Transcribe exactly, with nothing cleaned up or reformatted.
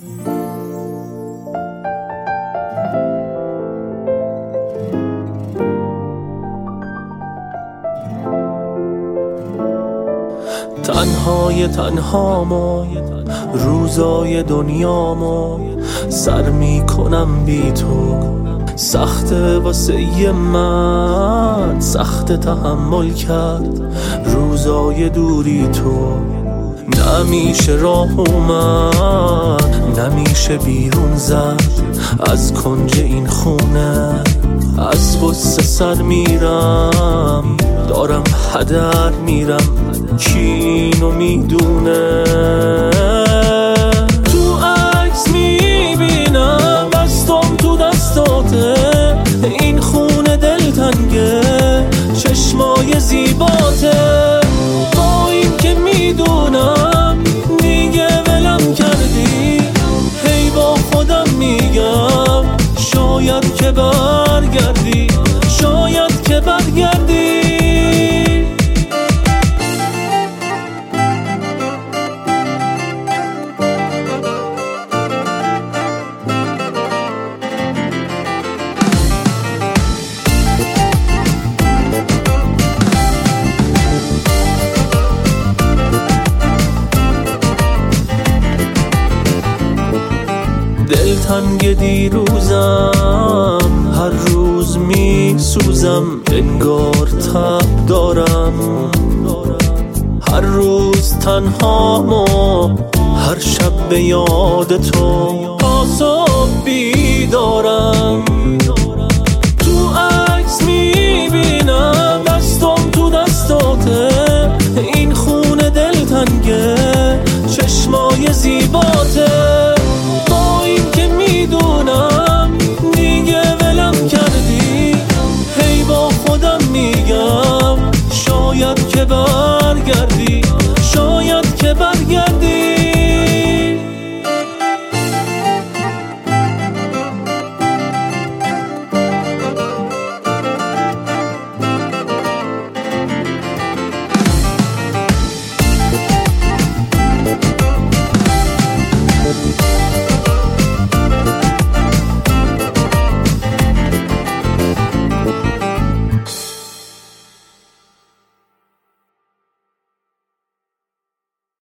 تنهای تنهامو روزای دنیامو سر میکنم بی تو، سخته واسه من، سخت تحمل کرد روزای دوری تو. نمیشه راه اومد، نمیشه بیرون زد از کنج این خونه. از غصه سر میرم، دارم هدر میرم، کی اینو میدونه؟ تو عکس میبینم دستم تو دستاته، این خونه دلتنگه، چشمای زیباته. با این که میدونم دیگه ولم کردی، هی با خودم میگم شاید که برگردی، شاید که برگردی. دلتنگ دیروزم، هر روز می سوزم، انگار تب دارم. هر روز تنهامو، هر شب به یاد تو تا صبح بیدارم. تو عکس می بینم دستم تو دستاته، این خونه دلتنگه، چشمای زیباته. میدونم دیگه ولم کردی، هی با خودم میگم شاید که